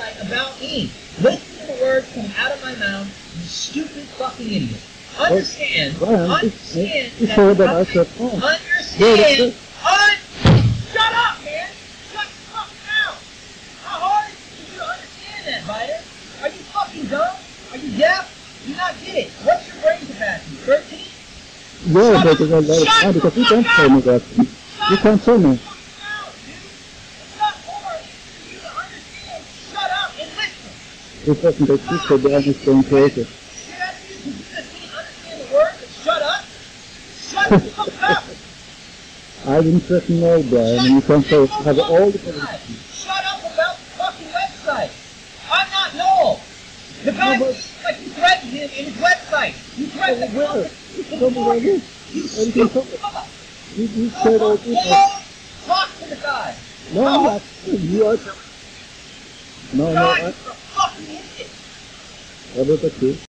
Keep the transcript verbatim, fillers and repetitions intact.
website about me. Listen to the words come out of my mouth, you stupid fucking idiot. Understand, Well, understand you that, said that I said, oh. understand, un shut up, man! Shut the fuck down! How hard is it for you to understand that, Biter? Are you fucking dumb? Are you deaf? Do you not get it? What's your brain capacity? thirteen? Yeah, but it's a lot of time because you can't tell me that. You can't tell me. It doesn't exist, so the other is going crazy. Shut up! Shut the fuck up! I didn't threaten no, Brian, and you can't say have all the information. Shut up about the fucking website! I'm not Noel! The guy no, but, like you threatened him in his website! You threatened him! Where? Tell me where it is. You stupid fuck! You, you said all this. Talk to the guy! No, I'm not. You are. No, no, God, I. you're a fucking idiot! What is it, too?